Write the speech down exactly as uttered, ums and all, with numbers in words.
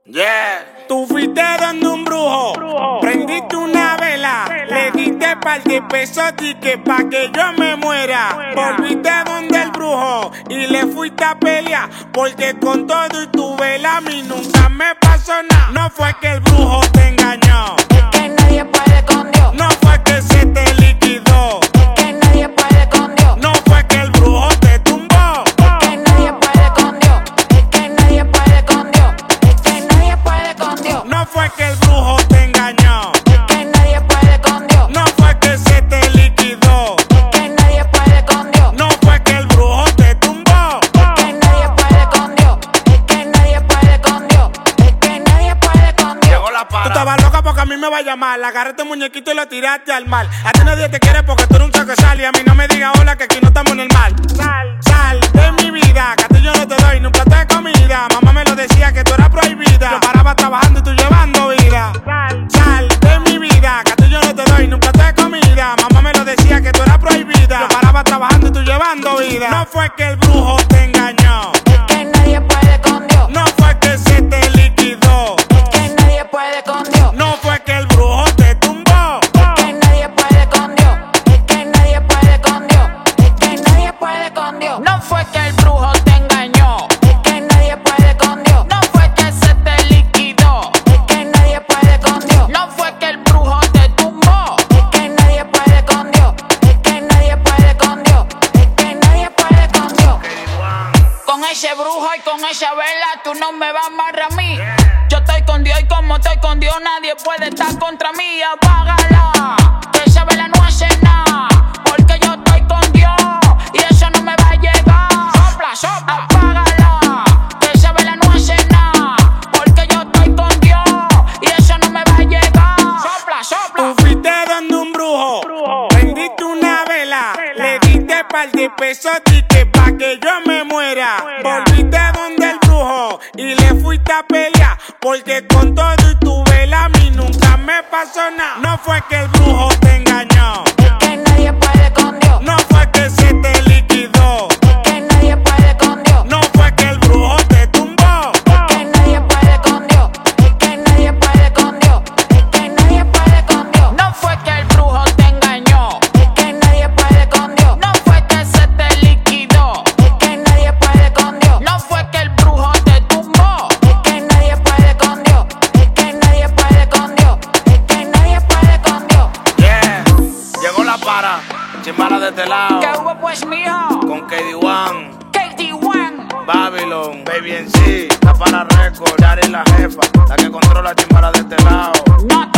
Yeah. Tú fuiste donde un brujo, brujo prendiste una vela, vela, le diste par de pesos y que pa' que yo me muera. muera. Volviste donde el brujo y le fuiste a pelear, porque con todo y tu vela a mí nunca me pasó nada. No fue que el brujo te engañó, es que nadie puede con Dios. No fue que se te liquidó, es que nadie puede con Dios. No fue que el brujo te tumbó, es que nadie puede con Dios. Es que nadie puede con Dios. Es que nadie puede con Dios. No fue que el brujo te engañó, es que nadie puede con Dios. No fue que se te liquidó, es que nadie puede con Dios. No fue que el brujo te tumbó, es que nadie puede con Dios. Es que nadie puede con Dios. Es que nadie puede con Dios. Llegó la Tú para. estabas loca porque a mí me va a llamar. Agarraste el muñequito y lo tiraste al mar. A ti nadie te quiere porque tú eres un saco de sal. Y a mí no me digas hola que aquí no estamos en el mar. Sal, sal de mi vida, que a ti yo no te doy ni un plato de comida. Mamá me lo decía que tú eras prohibida. Yo paraba trabajando y tú llevando vida. Sal, sal de mi vida, que a ti yo no te doy ni un plato de comida. Mamá me lo decía que tú eras prohibida. Yo paraba trabajando y tú llevando vida. No fue que el brujo te engañó, es que nadie puede con Dios. No fue que se te liquidó, es que nadie puede con Dios. No fue que el brujo te tumbó, es que nadie puede con Dios. Es que nadie puede con Dios. Es que nadie puede con Dios. No fue que el brujo te engañó. Es que nadie puede con Dios. No fue que se te liquidó. Es que nadie puede con Dios. No fue que el brujo te tumbó. Es que nadie puede con Dios. Es que nadie puede con Dios. Es que nadie puede con Dios. Con ese brujo y con esa vela tú no me vas a amarrar a mí. Yo estoy con Dios y como estoy con Dios nadie puede estar contra mí. Apágala, que esa vela no hace nada, porque yo estoy con Dios y eso no me va a llegar. Sopla, sopla. Apágala, que esa vela no hace nada, porque yo estoy con Dios y eso no me va a llegar. Sopla, sopla. Tú fuiste donde un brujo, brujo prendiste una vela, vela, le diste par de pesos y que pa' que yo me muera. muera. Volviste donde el brujo y le fuiste a pelear, porque con todo y tu vela a mí nunca me pasó nada. No fue que el brujo te engañó, es que nadie puede con Dios. No fue que se te liquidó, es que nadie puede con Dios. No fue que el brujo te tumbó, es que nadie puede con Dios. Es que nadie puede con Dios. Es que nadie puede con Dios. No fue que el brujo te engañó. Es que nadie puede con Dios. No fue que se te liquidó. Es que nadie puede con Dios. No fue que el brujo te tumbó. Es que nadie puede con Dios. Es que nadie puede con Dios. Es que nadie puede con Dios. Yeah. Llegó la para. Chimbala de este lado. ¿Qué hubo pues, mijo? Con K D One, K D One. Babylon, Baby en sí, la para récord, Yari la jefa, la que controla chimbala de este lado. No